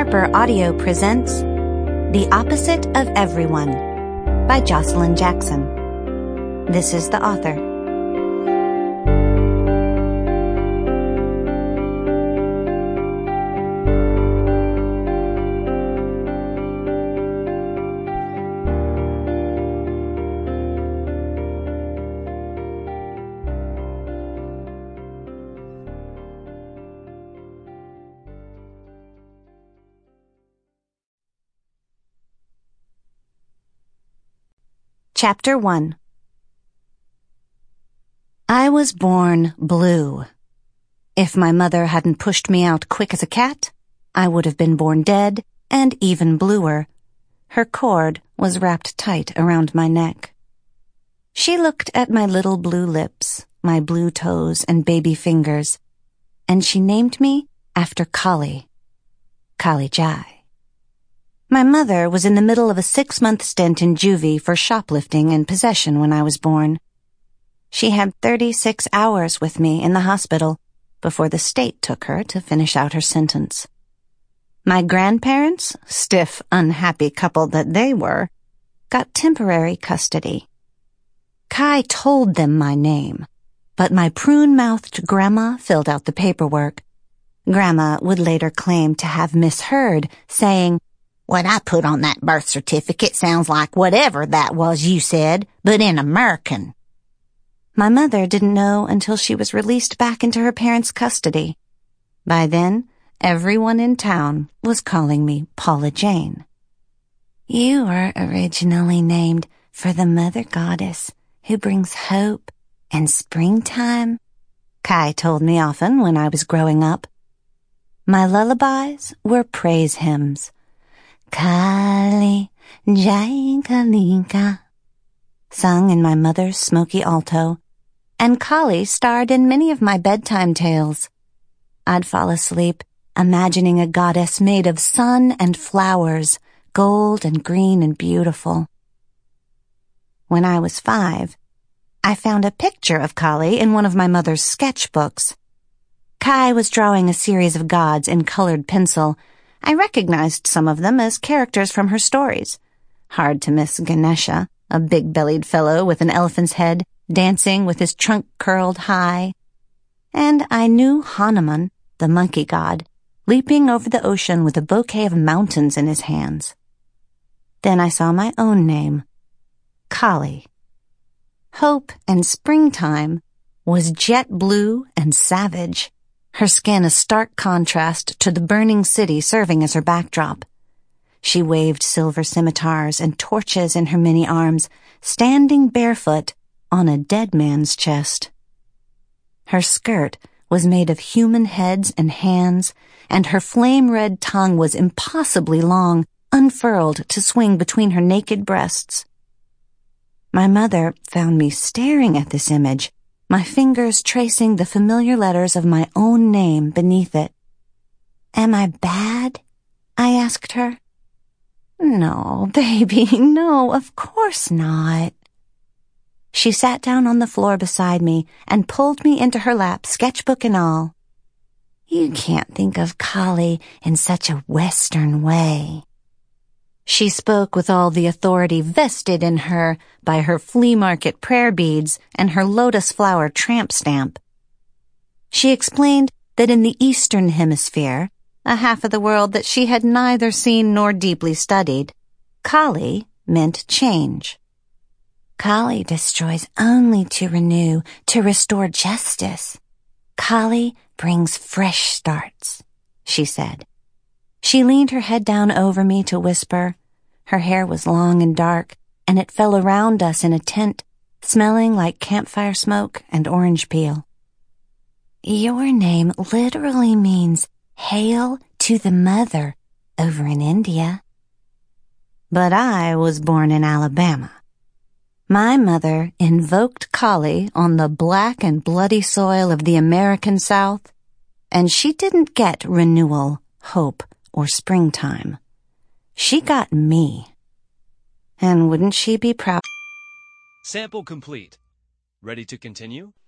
Harper Audio presents The Opposite of Everyone by Jocelyn Jackson. This is the author. Chapter 1. I was born blue. If my mother hadn't pushed me out quick as a cat, I would have been born dead and even bluer. Her cord was wrapped tight around my neck. She looked at my little blue lips, my blue toes and baby fingers, and she named me after Kali. Kali Jai. My mother was in the middle of a 6-month stint in juvie for shoplifting and possession when I was born. She had 36 hours with me in the hospital before the state took her to finish out her sentence. My grandparents, stiff, unhappy couple that they were, got temporary custody. Kai told them my name, but my prune-mouthed grandma filled out the paperwork. Grandma would later claim to have misheard, saying, "What I put on that birth certificate sounds like whatever that was you said, but in American." My mother didn't know until she was released back into her parents' custody. By then, everyone in town was calling me Paula Jane. "You were originally named for the mother goddess who brings hope and springtime," Kai told me often when I was growing up. My lullabies were praise hymns. Kali Jai Kalika, sung in my mother's smoky alto, and Kali starred in many of my bedtime tales. I'd fall asleep imagining a goddess made of sun and flowers, gold and green and beautiful. When I was 5, I found a picture of Kali in one of my mother's sketchbooks. Kai was drawing a series of gods in colored pencil. I recognized some of them as characters from her stories. Hard to miss Ganesha, a big-bellied fellow with an elephant's head, dancing with his trunk curled high. And I knew Hanuman, the monkey god, leaping over the ocean with a bouquet of mountains in his hands. Then I saw my own name, Kali. Hope and springtime was jet blue and savage. Her skin a stark contrast to the burning city serving as her backdrop. She waved silver scimitars and torches in her many arms, standing barefoot on a dead man's chest. Her skirt was made of human heads and hands, and her flame-red tongue was impossibly long, unfurled to swing between her naked breasts. My mother found me staring at this image, my fingers tracing the familiar letters of my own name beneath it. "Am I bad?" I asked her. "No, baby, no, of course not." She sat down on the floor beside me and pulled me into her lap, sketchbook and all. "You can't think of Kali in such a Western way." She spoke with all the authority vested in her by her flea market prayer beads and her lotus flower tramp stamp. She explained that in the Eastern Hemisphere, a half of the world that she had neither seen nor deeply studied, Kali meant change. "Kali destroys only to renew, to restore justice. Kali brings fresh starts," she said. She leaned her head down over me to whisper. Her hair was long and dark, and it fell around us in a tent, smelling like campfire smoke and orange peel. "Your name literally means hail to the mother over in India." But I was born in Alabama. My mother invoked Kali on the black and bloody soil of the American South, and she didn't get renewal, hope, or springtime. She got me. And wouldn't she be proud? Sample complete. Ready to continue?